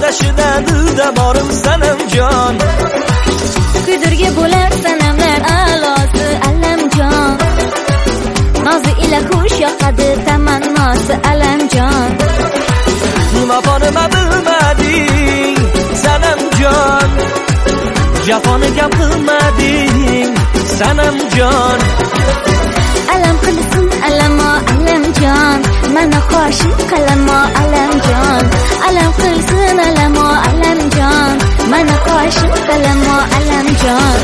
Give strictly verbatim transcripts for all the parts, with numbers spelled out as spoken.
odashida dilda borim sanamjon. Kuydirgi bo'lar sanamlar a'losi Alamjon. Nozi ila xush yoqadi tamannosi Alamjon. Vafo nima bilmading sanamjon, jafoni kam qilmading sanamjon. Alam qilsin alamo Alamjon, mana qoshim qalamo Alamjon. Alam qilsin alamo Alamjon, mana qoshim qalamo Alamjon.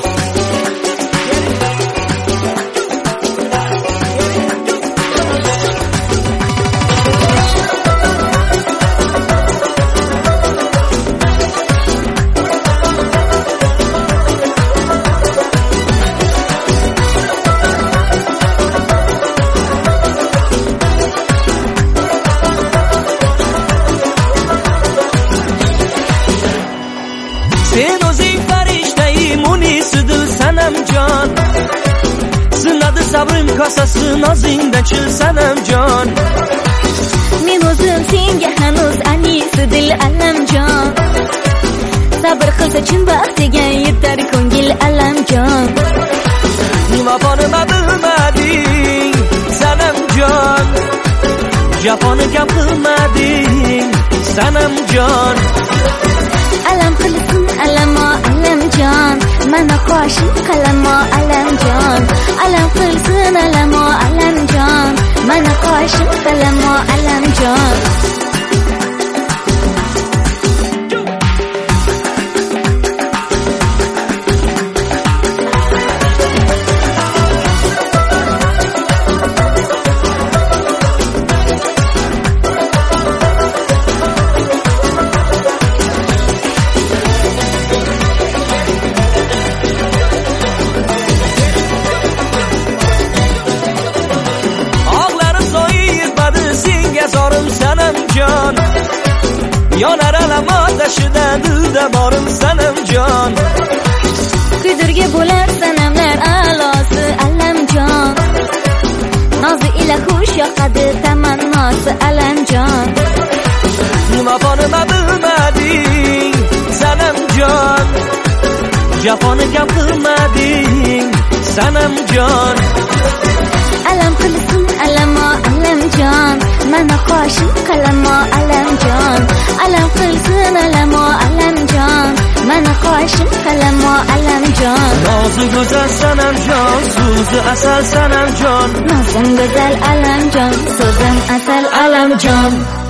Sen o'zing farishtai munisidir sanamjon. Sinadi sabrim kosasi nozingdan chil sanamjon. Men o'zim senga hanuz anisi dil Alamjon. Sabr qilsa chin baxtiga yetar ko'ngil Alamjon. Vafo nima bilmading sanamjon, jafoni kam qilmading sanamjon. Alam qilsin alamo Alamjon, mana qoshim qalamo Alamjon. Alam qilsin alamo Alamjon, mana qoshim qalamo Alamjon. Zorim sanamjon, yonar alam odashida dilda borim sanamjon. Kuydirgi bo'lar sanamlar a'losi Alamjon. Nozi ila xush yoqadi tamannosi Alamjon. Vafo nima bilmading sanamjon, jafoni kam qilmading sanamjon. Alam qilsin alamo Alamjon, mana qoshim qalamo Alamjon. Alam qilsin alamo Alamjon, mana qoshim qalamo Alamjon. Nozi go'zal sanamjon, so'zi asal sanamjon. Nozim go'zal Alamjon, so'zim asal Alamjon.